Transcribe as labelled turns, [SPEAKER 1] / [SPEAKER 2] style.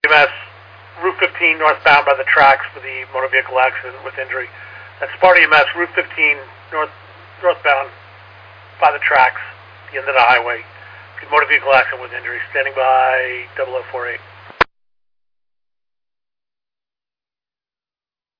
[SPEAKER 1] EMS, Route 15 northbound by the tracks for the motor vehicle accident with injury. That's Sparta EMS, Route 15 northbound by the tracks, the end of the highway. Motor vehicle accident with injury. Standing by 0048.